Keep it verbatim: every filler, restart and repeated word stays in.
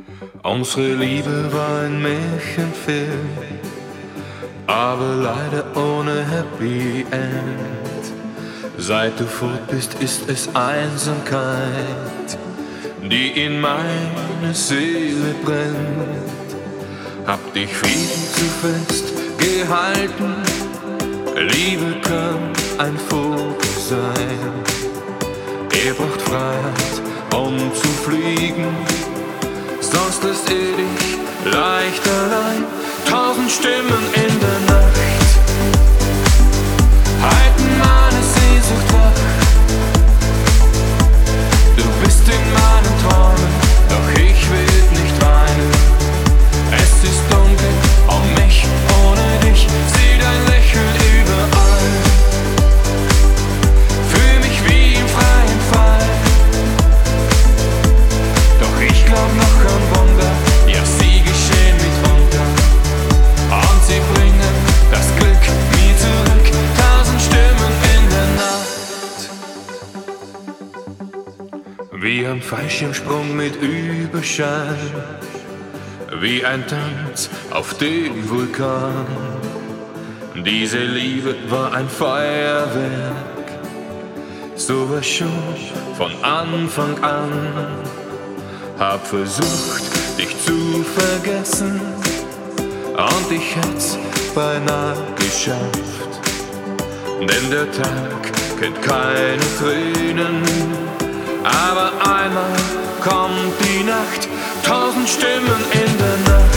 Unsere Liebe war ein Märchenfilm, aber leider ohne Happy End. Seit du fort bist, ist es Einsamkeit, die in meine Seele brennt. Hab dich viel zu fest gehalten, Liebe kann ein Vogel sein. Er braucht Freiheit, um zu fliegen, sonst lässt er dich leicht allein. Tausend Stimmen in der Nacht halten meine Sehnsucht wach. Du bist in meinen Träumen, doch ich will nicht weinen. Es ist dunkel um mich ohne dich, sieh dein Lächeln überall. Fühl mich wie im freien Fall, doch ich glaub noch an Wunder, ja sie geschehen mitunter. Und sie bringen das Glück nie zurück, tausend Stimmen in der Nacht. Wie ein Fallschirmsprung mit Überschall, wie ein Tanz auf dem Vulkan. Diese Liebe war ein Feuerwerk, so war schon von Anfang an. Hab versucht, dich zu vergessen, und ich hätt's beinahe geschafft. Denn der Tag kennt keine Tränen, aber einmal kommt die Nacht. Tausend Stimmen in der Nacht